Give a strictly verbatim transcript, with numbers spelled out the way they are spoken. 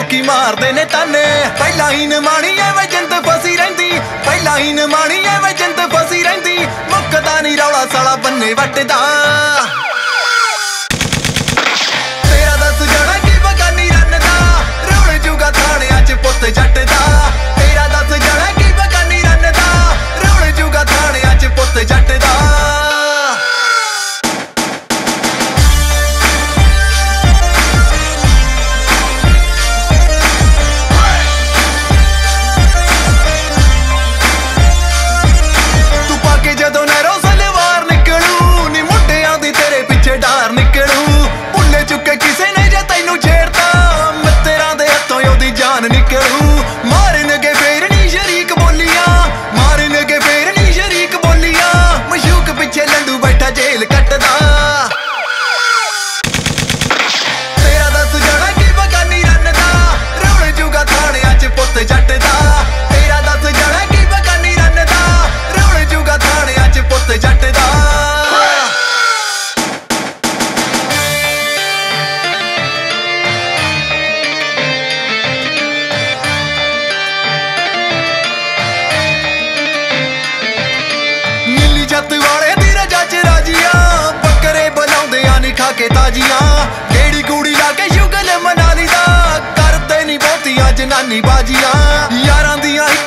ਲੋਕੀ ਮਾਰਦੇ ਨੇ ਤਾਨੇ। ਪਹਿਲਾਂ ਹੀ ਨਮਾਣੀ ਐਵੇਂ ਜਿੰਦ ਫਸੀ ਰਹਿੰਦੀ, ਪਹਿਲਾਂ ਹੀ ਨਮਾਣੀ ਐਵੇਂ ਜਿੰਦ ਫਸੀ ਰਹਿੰਦੀ। ਮੁੱਕਦਾ ਨੀ ਰੌਲਾ ਸਾਲਾ ਬੰਨੇ ਵੱਟਦਾ। ਤੇਰਾ ਦੱਸ ਜਾਣਾ ਕੀ ਬਗਾਨੀ ਰੰਨ ਦਾ, ਰੌਲ ਜੂਗਾ ਥਾਣਿਆਂ ਚ ਪੁੱਤ ਜੱਟ ਦਾ। ਤੇਰਾ ਦੱਸ ਜਾਣਾ ਕੀ ਬਗਾਨੀ ਰੰਨ ਦਾ, ਰੌਲ ਜੂਗਾ ਥਾਣਿਆਂ ਚ ਪੁੱਤ ਜੱਟ ਦਾ। ਜਦੋਂ ਨਹਿਰੋਂ ਸਲਵਾਰ ਨਿਕਲੂ ਨੀ ਮੁੰਡਿਆਂ ਦੀ ਤੇਰੇ ਪਿੱਛੇ ਡਾਰ ਨਿਕਲੂ। ਭੁੱਲੇ ਚੁੱਕੇ ਕਿਸੇ ਨੇ ਜੇ ਤੈਨੂੰ ਛੇੜਤਾ, ਮਿੱਤਰਾਂ ਦੇ ਹੱਥੋਂ ਉਹਦੀ ਜਾਨ ਨਿਕਲੂ। ਮਾਰਨਗੇ ਫੇਰ ਨੀ ਸ਼ਰੀਕ ਬੋਲੀਆਂ, ਮਾਰਨਗੇ ਫੇਰ ਨੀ ਸ਼ਰੀਕ ਬੋਲੀਆਂ। ਮਸ਼ੂਕ ਪਿੱਛੇ ਲੰਡੂ ਬੈਠਾ ਜੇਲ੍ਹ ਕੱਟਦਾ। ਤੇਰਾ ਦੱਸ ਜਾਣਾ ਕੀ ਬਗਾਨੀ ਰੰਨ ਦਾ, ਰੌਲ ਜੂਗਾ ਥਾਣਿਆਂ ਚ ਪੁੱਤ ਜੱਟ ਦਾ। ਤੇਰਾ ਦੱਸ ਜਾਣਾ ਕੀ ਬਗਾਨੀ ਰੰਨ ਦਾ, ਰੌਲ ਜੂਗਾ ਥਾਣਿਆਂ ਚ ਪੁੱਤ ਜੱਟ ਦਾ। ਨੀਲੀ ਛੱਤ ਵਾਲੇ ਦੀ ਰਜਾ ਚ ਰਾਜੀਆਂ, ਬੱਕਰੇ ਬੁਲਾਉਂਦਿਆਂ ਨੀ ਖਾ ਕੇ ਤਾਜੀਆਂ। ਕਿਹੜੀ ਕੁੜੀ ਲਾ ਕੇ ਸ਼ੁਗਲ ਮਨਾ ਲਈ ਦਾ, ਕਰਦੇ ਨੀ ਬਹੁਤੀਆਂ ਜਨਾਨੀ ਬਾਜੀਆਂ। ਯਾਰਾਂ ਦੀਆਂ